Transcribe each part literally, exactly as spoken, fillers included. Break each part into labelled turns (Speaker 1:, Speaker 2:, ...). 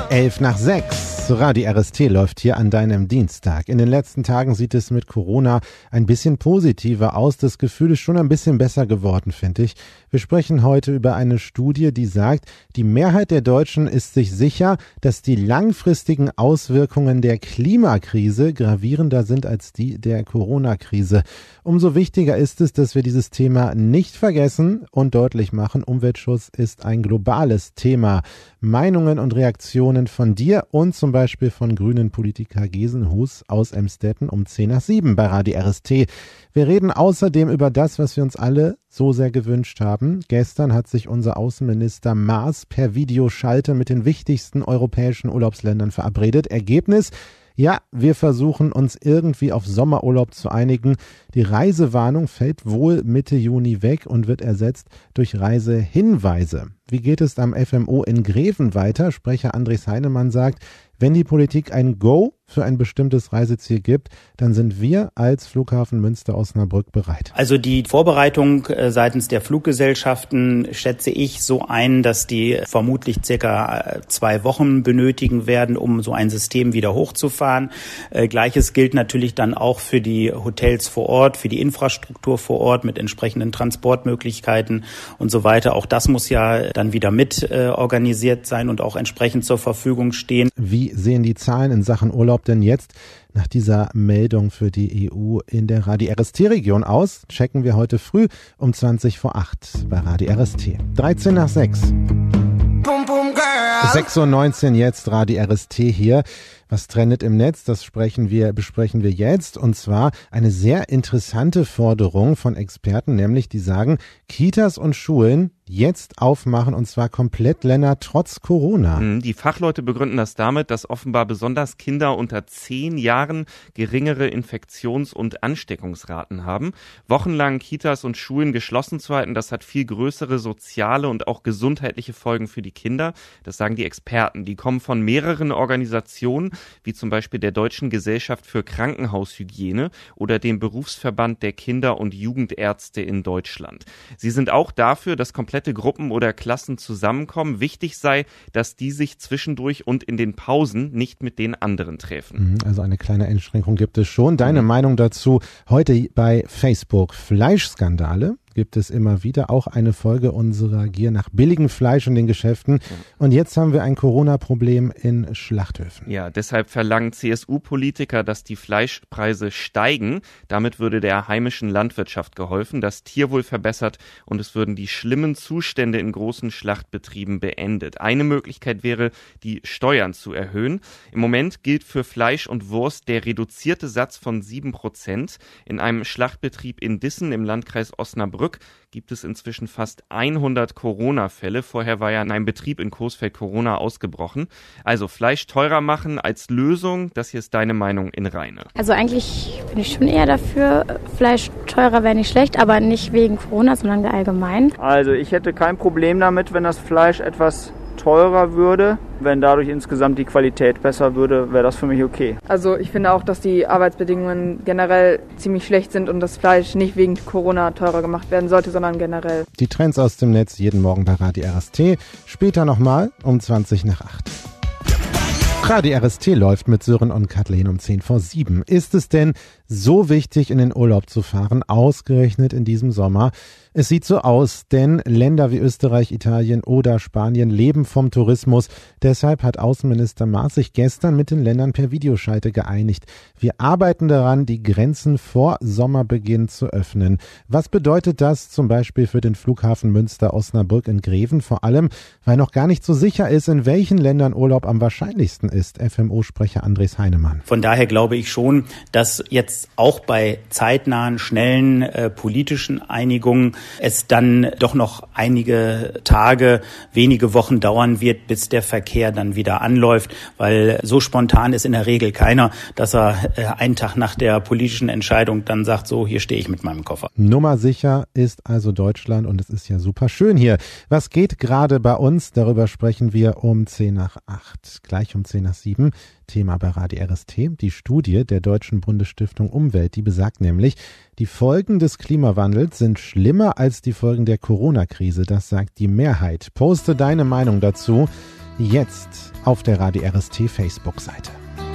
Speaker 1: Elf nach sechs. Radio R S T läuft hier an deinem Dienstag. In den letzten Tagen sieht es mit Corona ein bisschen positiver aus. Das Gefühl ist schon ein bisschen besser geworden, finde ich. Wir sprechen heute über eine Studie, die sagt, die Mehrheit der Deutschen ist sich sicher, dass die langfristigen Auswirkungen der Klimakrise gravierender sind als die der Corona-Krise. Umso wichtiger ist es, dass wir dieses Thema nicht vergessen und deutlich machen, Umweltschutz ist ein globales Thema. Meinungen und Reaktionen von dir und zum Beispiel von grünen Politiker Gesenhus aus Emstetten um zehn nach sieben bei Radio R S T. Wir reden außerdem über das, was wir uns alle so sehr gewünscht haben. Gestern hat sich unser Außenminister Maas per Videoschalte mit den wichtigsten europäischen Urlaubsländern verabredet. Ergebnis: Ja, wir versuchen uns irgendwie auf Sommerurlaub zu einigen. Die Reisewarnung fällt wohl Mitte Juni weg und wird ersetzt durch Reisehinweise. Wie geht es am F M O in Greven weiter? Sprecher Andres Heinemann sagt, wenn die Politik ein Go für ein bestimmtes Reiseziel gibt, dann sind wir als Flughafen Münster-Osnabrück bereit.
Speaker 2: Also die Vorbereitung äh, seitens der Fluggesellschaften schätze ich so ein, dass die vermutlich circa zwei Wochen benötigen werden, um so ein System wieder hochzufahren. Äh, Gleiches gilt natürlich dann auch für die Hotels vor Ort, für die Infrastruktur vor Ort mit entsprechenden Transportmöglichkeiten und so weiter. Auch das muss ja dann wieder mit äh, organisiert sein und auch entsprechend zur Verfügung stehen.
Speaker 1: Wie sehen die Zahlen in Sachen Urlaub denn jetzt nach dieser Meldung für die E U in der Radio R S T-Region aus? Checken wir heute früh um zwanzig vor acht bei Radio R S T. dreizehn nach sechs. sechs Uhr neunzehn jetzt, Radio R S T hier. Was trendet im Netz? Das sprechen wir, besprechen wir jetzt. Und zwar eine sehr interessante Forderung von Experten, nämlich die sagen, Kitas und Schulen jetzt aufmachen und zwar komplett, Lennart, trotz Corona.
Speaker 3: Die Fachleute begründen das damit, dass offenbar besonders Kinder unter zehn Jahren geringere Infektions- und Ansteckungsraten haben. Wochenlang Kitas und Schulen geschlossen zu halten, das hat viel größere soziale und auch gesundheitliche Folgen für die Kinder. Das sagen die Experten. Die kommen von mehreren Organisationen, wie zum Beispiel der Deutschen Gesellschaft für Krankenhaushygiene oder dem Berufsverband der Kinder- und Jugendärzte in Deutschland. Sie sind auch dafür, dass komplette Gruppen oder Klassen zusammenkommen. Wichtig sei, dass die sich zwischendurch und in den Pausen nicht mit den anderen treffen.
Speaker 1: Also eine kleine Einschränkung gibt es schon. Deine mhm. Meinung dazu heute bei Facebook: Fleischskandale. Gibt es immer wieder auch eine Folge unserer Gier nach billigem Fleisch in den Geschäften. Und jetzt haben wir ein Corona-Problem in Schlachthöfen.
Speaker 3: Ja, deshalb verlangen C S U-Politiker, dass die Fleischpreise steigen. Damit würde der heimischen Landwirtschaft geholfen, das Tierwohl verbessert und es würden die schlimmen Zustände in großen Schlachtbetrieben beendet. Eine Möglichkeit wäre, die Steuern zu erhöhen. Im Moment gilt für Fleisch und Wurst der reduzierte Satz von sieben Prozent. In einem Schlachtbetrieb in Dissen im Landkreis Osnabrück gibt es inzwischen fast hundert Corona-Fälle. Vorher war ja in einem Betrieb in Coesfeld Corona ausgebrochen. Also Fleisch teurer machen als Lösung, das hier ist deine Meinung in Rheine.
Speaker 4: Also eigentlich bin ich schon eher dafür, Fleisch teurer wäre nicht schlecht, aber nicht wegen Corona, sondern allgemein.
Speaker 5: Also ich hätte kein Problem damit, wenn das Fleisch etwas teurer würde. Wenn dadurch insgesamt die Qualität besser würde, wäre das für mich okay.
Speaker 6: Also ich finde auch, dass die Arbeitsbedingungen generell ziemlich schlecht sind und das Fleisch nicht wegen Corona teurer gemacht werden sollte, sondern generell.
Speaker 1: Die Trends aus dem Netz jeden Morgen bei Radio R S T. Später nochmal um zwanzig nach acht. Radio R S T läuft mit Sören und Kathleen um zehn vor sieben. Ist es denn so wichtig, in den Urlaub zu fahren, ausgerechnet in diesem Sommer? Es sieht so aus, denn Länder wie Österreich, Italien oder Spanien leben vom Tourismus. Deshalb hat Außenminister Maas sich gestern mit den Ländern per Videoschalte geeinigt. Wir arbeiten daran, die Grenzen vor Sommerbeginn zu öffnen. Was bedeutet das zum Beispiel für den Flughafen Münster-Osnabrück in Greven? Vor allem, weil noch gar nicht so sicher ist, in welchen Ländern Urlaub am wahrscheinlichsten ist. F M O-Sprecher Andres Heinemann.
Speaker 2: Von daher glaube ich schon, dass jetzt auch bei zeitnahen, schnellen äh, politischen Einigungen es dann doch noch einige Tage, wenige Wochen dauern wird, bis der Verkehr dann wieder anläuft, weil so spontan ist in der Regel keiner, dass er äh, einen Tag nach der politischen Entscheidung dann sagt, so, hier stehe ich mit meinem Koffer.
Speaker 1: Nummer sicher ist also Deutschland und es ist ja super schön hier. Was geht gerade bei uns? Darüber sprechen wir um zehn nach acht, gleich um zehn nach sieben. Thema bei Radio R S T, die Studie der Deutschen Bundesstiftung Umwelt, die besagt nämlich, die Folgen des Klimawandels sind schlimmer als die Folgen der Corona-Krise. Das sagt die Mehrheit. Poste deine Meinung dazu jetzt auf der Radio R S T Facebook-Seite.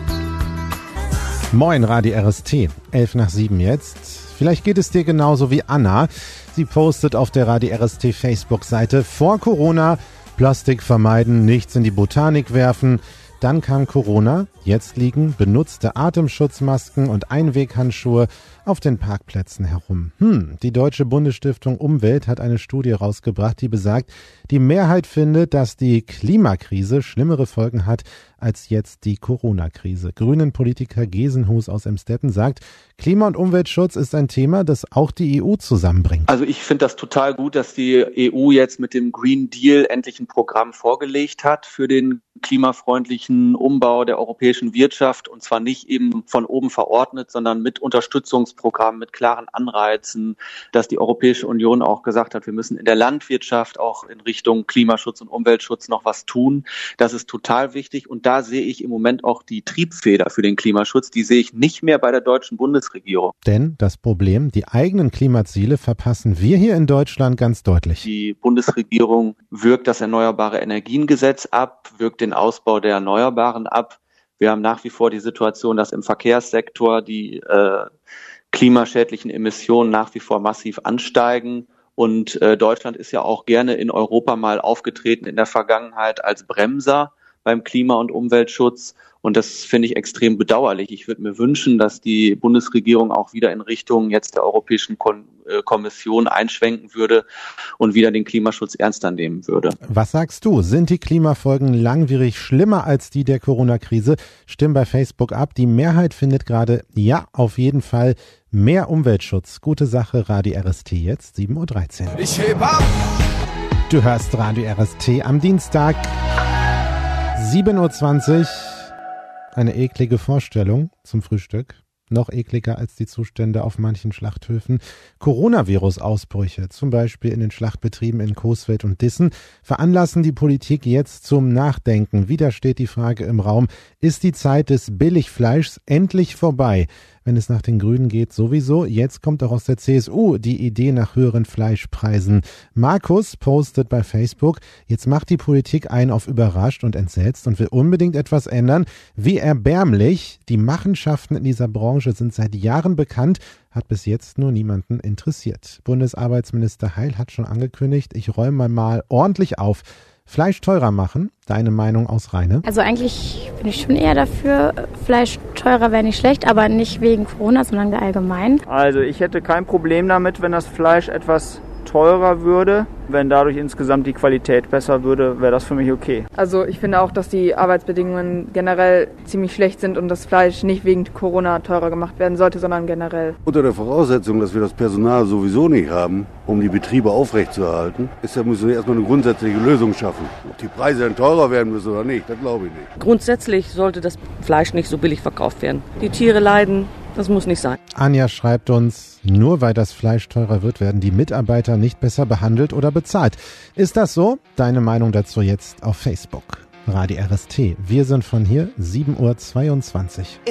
Speaker 1: Moin Radio R S T, elf nach sieben jetzt. Vielleicht geht es dir genauso wie Anna. Sie postet auf der Radio R S T Facebook-Seite: Vor Corona Plastik vermeiden, nichts in die Botanik werfen. Dann kam Corona, jetzt liegen benutzte Atemschutzmasken und Einweghandschuhe auf den Parkplätzen herum. Hm, die Deutsche Bundesstiftung Umwelt hat eine Studie rausgebracht, die besagt, die Mehrheit findet, dass die Klimakrise schlimmere Folgen hat als jetzt die Corona-Krise. Grünen-Politiker Gesenhus aus Emstetten sagt, Klima- und Umweltschutz ist ein Thema, das auch die E U zusammenbringt.
Speaker 7: Also ich finde das total gut, dass die E U jetzt mit dem Green Deal endlich ein Programm vorgelegt hat für den klimafreundlichen Umbau der europäischen Wirtschaft, und zwar nicht eben von oben verordnet, sondern mit Unterstützungsprogrammen, mit klaren Anreizen, dass die Europäische Union auch gesagt hat, wir müssen in der Landwirtschaft auch in Richtung Klimaschutz und Umweltschutz noch was tun. Das ist total wichtig, und da sehe ich im Moment auch die Triebfeder für den Klimaschutz, die sehe ich nicht mehr bei der deutschen Bundesregierung.
Speaker 1: Denn das Problem, die eigenen Klimaziele verpassen wir hier in Deutschland ganz deutlich.
Speaker 7: Die Bundesregierung wirkt das Erneuerbare Energiengesetz ab, wirkt den Ausbau der Erneuerbaren ab. Wir haben nach wie vor die Situation, dass im Verkehrssektor die äh, klimaschädlichen Emissionen nach wie vor massiv ansteigen. Und äh, Deutschland ist ja auch gerne in Europa mal aufgetreten in der Vergangenheit als Bremser beim Klima- und Umweltschutz. Und das finde ich extrem bedauerlich. Ich würde mir wünschen, dass die Bundesregierung auch wieder in Richtung jetzt der Europäischen Kon- äh, Kommission einschwenken würde und wieder den Klimaschutz ernster nehmen würde.
Speaker 1: Was sagst du? Sind die Klimafolgen langwierig schlimmer als die der Corona-Krise? Stimm bei Facebook ab. Die Mehrheit findet gerade, ja, auf jeden Fall mehr Umweltschutz. Gute Sache, Radio R S T jetzt, sieben Uhr dreizehn. Ich heb ab! Du hörst Radio R S T am Dienstag, sieben Uhr zwanzig. Eine eklige Vorstellung zum Frühstück. Noch ekliger als die Zustände auf manchen Schlachthöfen. Coronavirus-Ausbrüche, zum Beispiel in den Schlachtbetrieben in Coesfeld und Dissen, veranlassen die Politik jetzt zum Nachdenken. Wieder steht die Frage im Raum, ist die Zeit des Billigfleischs endlich vorbei? Wenn es nach den Grünen geht, sowieso. Jetzt kommt auch aus der C S U die Idee nach höheren Fleischpreisen. Markus postet bei Facebook, jetzt macht die Politik einen auf überrascht und entsetzt und will unbedingt etwas ändern. Wie erbärmlich. Die Machenschaften in dieser Branche sind seit Jahren bekannt, hat bis jetzt nur niemanden interessiert. Bundesarbeitsminister Heil hat schon angekündigt, ich räume mal ordentlich auf. Fleisch teurer machen? Deine Meinung aus Rheine?
Speaker 4: Also eigentlich bin ich schon eher dafür, Fleisch teurer wäre nicht schlecht, aber nicht wegen Corona, sondern allgemein.
Speaker 5: Also ich hätte kein Problem damit, wenn das Fleisch etwas teurer würde. Wenn dadurch insgesamt die Qualität besser würde, wäre das für mich okay.
Speaker 6: Also ich finde auch, dass die Arbeitsbedingungen generell ziemlich schlecht sind und das Fleisch nicht wegen Corona teurer gemacht werden sollte, sondern generell.
Speaker 8: Unter der Voraussetzung, dass wir das Personal sowieso nicht haben, um die Betriebe aufrechtzuerhalten, ist ja, müssen wir erstmal eine grundsätzliche Lösung schaffen. Ob die Preise dann teurer werden müssen oder nicht, das glaube ich nicht.
Speaker 9: Grundsätzlich sollte das Fleisch nicht so billig verkauft werden. Die Tiere leiden. Das muss nicht sein.
Speaker 1: Anja schreibt uns, nur weil das Fleisch teurer wird, werden die Mitarbeiter nicht besser behandelt oder bezahlt. Ist das so? Deine Meinung dazu jetzt auf Facebook. Radio R S T. Wir sind von hier, sieben Uhr zweiundzwanzig.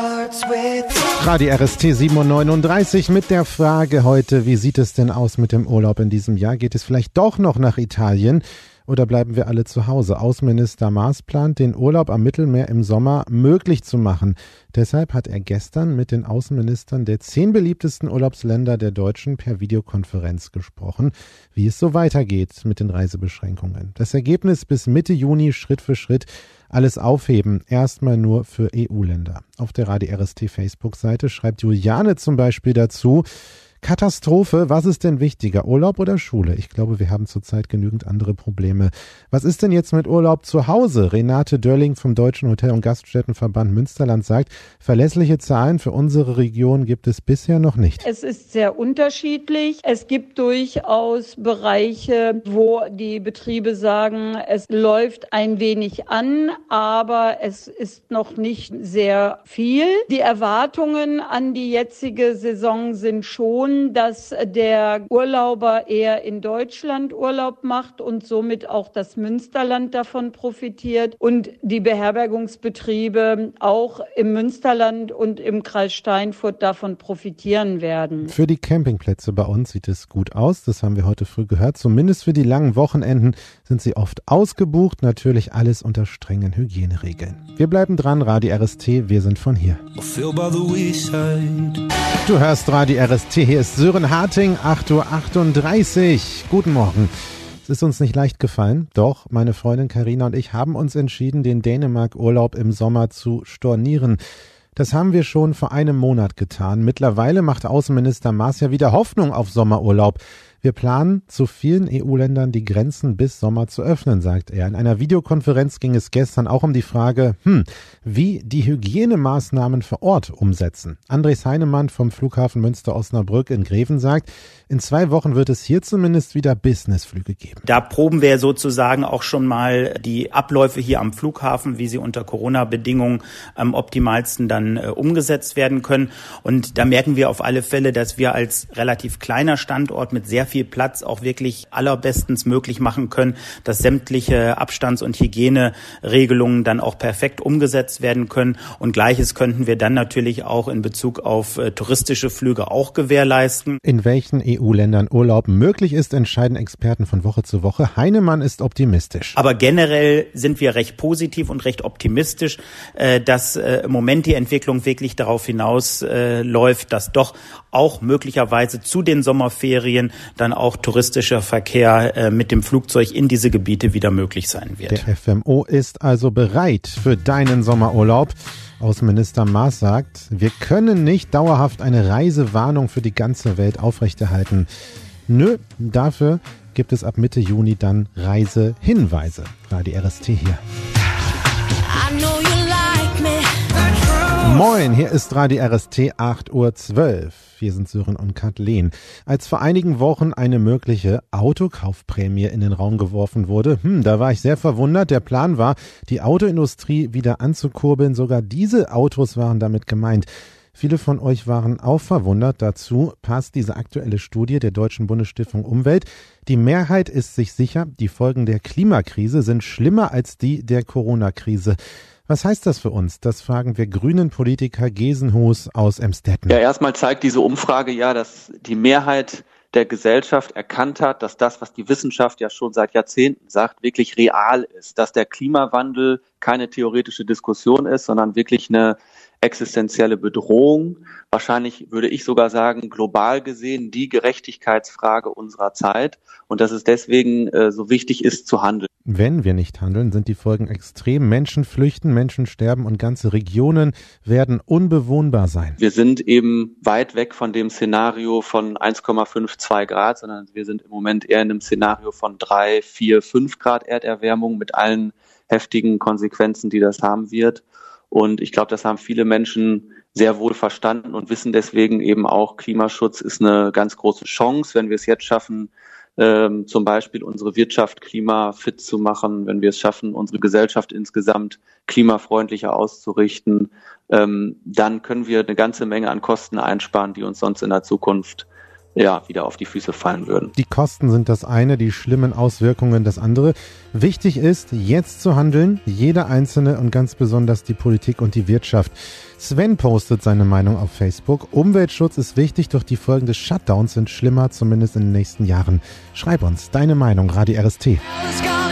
Speaker 1: Radio R S T sieben Uhr neununddreißig mit der Frage heute, wie sieht es denn aus mit dem Urlaub in diesem Jahr? Geht es vielleicht doch noch nach Italien? Oder bleiben wir alle zu Hause? Außenminister Maas plant, den Urlaub am Mittelmeer im Sommer möglich zu machen. Deshalb hat er gestern mit den Außenministern der zehn beliebtesten Urlaubsländer der Deutschen per Videokonferenz gesprochen, wie es so weitergeht mit den Reisebeschränkungen. Das Ergebnis: bis Mitte Juni Schritt für Schritt alles aufheben, erstmal nur für E U-Länder. Auf der Radio R S T Facebook-Seite schreibt Juliane zum Beispiel dazu: Katastrophe, was ist denn wichtiger, Urlaub oder Schule? Ich glaube, wir haben zurzeit genügend andere Probleme. Was ist denn jetzt mit Urlaub zu Hause? Renate Dörling vom Deutschen Hotel- und Gaststättenverband Münsterland sagt, verlässliche Zahlen für unsere Region gibt es bisher noch nicht.
Speaker 10: Es ist sehr unterschiedlich. Es gibt durchaus Bereiche, wo die Betriebe sagen, es läuft ein wenig an, aber es ist noch nicht sehr viel. Die Erwartungen an die jetzige Saison sind schon, schon, dass der Urlauber eher in Deutschland Urlaub macht und somit auch das Münsterland davon profitiert und die Beherbergungsbetriebe auch im Münsterland und im Kreis Steinfurt davon profitieren werden.
Speaker 1: Für die Campingplätze bei uns sieht es gut aus, das haben wir heute früh gehört. Zumindest für die langen Wochenenden sind sie oft ausgebucht, natürlich alles unter strengen Hygieneregeln. Wir bleiben dran, Radio R S T, wir sind von hier. Du hörst Radio R S T, hier ist Sören Harting, acht Uhr achtunddreißig. Guten Morgen. Es ist uns nicht leicht gefallen, doch meine Freundin Carina und ich haben uns entschieden, den Dänemark-Urlaub im Sommer zu stornieren. Das haben wir schon vor einem Monat getan. Mittlerweile macht Außenminister Maas ja wieder Hoffnung auf Sommerurlaub. Wir planen, zu vielen E U-Ländern die Grenzen bis Sommer zu öffnen, sagt er. In einer Videokonferenz ging es gestern auch um die Frage, hm, wie die Hygienemaßnahmen vor Ort umsetzen. Andres Heinemann vom Flughafen Münster-Osnabrück in Greven sagt, in zwei Wochen wird es hier zumindest wieder Businessflüge geben.
Speaker 2: Da proben wir sozusagen auch schon mal die Abläufe hier am Flughafen, wie sie unter Corona-Bedingungen am optimalsten dann äh, umgesetzt werden können. Und da merken wir auf alle Fälle, dass wir als relativ kleiner Standort mit sehr viel Platz auch wirklich allerbestens möglich machen können, dass sämtliche Abstands- und Hygieneregelungen dann auch perfekt umgesetzt werden können. Und Gleiches könnten wir dann natürlich auch in Bezug auf äh, touristische Flüge auch gewährleisten.
Speaker 1: In welchen E U-Ländern Urlaub möglich ist, entscheiden Experten von Woche zu Woche. Heinemann ist optimistisch.
Speaker 2: Aber generell sind wir recht positiv und recht optimistisch, äh, dass äh, im Moment die Entwicklung wirklich darauf hinaus äh, läuft, dass doch auch möglicherweise zu den Sommerferien dann auch touristischer Verkehr äh, mit dem Flugzeug in diese Gebiete wieder möglich sein wird.
Speaker 1: Der F M O ist also bereit für deinen Sommerurlaub. Außenminister Maas sagt, wir können nicht dauerhaft eine Reisewarnung für die ganze Welt aufrechterhalten. Nö, dafür gibt es ab Mitte Juni dann Reisehinweise. Radio R S T hier. Moin, hier ist Radio R S T acht Uhr zwölf. Wir sind Sören und Kathleen. Als vor einigen Wochen eine mögliche Autokaufprämie in den Raum geworfen wurde, hm, da war ich sehr verwundert. Der Plan war, die Autoindustrie wieder anzukurbeln. Sogar diese Autos waren damit gemeint. Viele von euch waren auch verwundert. Dazu passt diese aktuelle Studie der Deutschen Bundesstiftung Umwelt. Die Mehrheit ist sich sicher, die Folgen der Klimakrise sind schlimmer als die der Corona-Krise. Was heißt das für uns? Das fragen wir grünen Politiker Gesenhus aus Emstetten.
Speaker 7: Ja, erstmal zeigt diese Umfrage ja, dass die Mehrheit der Gesellschaft erkannt hat, dass das, was die Wissenschaft ja schon seit Jahrzehnten sagt, wirklich real ist. Dass der Klimawandel keine theoretische Diskussion ist, sondern wirklich eine existenzielle Bedrohung. Wahrscheinlich würde ich sogar sagen, global gesehen die Gerechtigkeitsfrage unserer Zeit und dass es deswegen äh, so wichtig ist zu handeln.
Speaker 1: Wenn wir nicht handeln, sind die Folgen extrem. Menschen flüchten, Menschen sterben und ganze Regionen werden unbewohnbar sein.
Speaker 7: Wir sind eben weit weg von dem Szenario von eins Komma fünf, zwei Grad, sondern wir sind im Moment eher in einem Szenario von drei, vier, fünf Grad Erderwärmung mit allen heftigen Konsequenzen, die das haben wird. Und ich glaube, das haben viele Menschen sehr wohl verstanden und wissen deswegen eben auch, Klimaschutz ist eine ganz große Chance, wenn wir es jetzt schaffen, ähm, zum Beispiel unsere Wirtschaft klimafit zu machen, wenn wir es schaffen, unsere Gesellschaft insgesamt klimafreundlicher auszurichten, ähm, dann können wir eine ganze Menge an Kosten einsparen, die uns sonst in der Zukunft ja, wieder auf die Füße fallen würden.
Speaker 1: Die Kosten sind das eine, die schlimmen Auswirkungen das andere. Wichtig ist, jetzt zu handeln, jeder Einzelne und ganz besonders die Politik und die Wirtschaft. Sven postet seine Meinung auf Facebook. Umweltschutz ist wichtig, doch die Folgen des Shutdowns sind schlimmer, zumindest in den nächsten Jahren. Schreib uns deine Meinung, Radio R S T.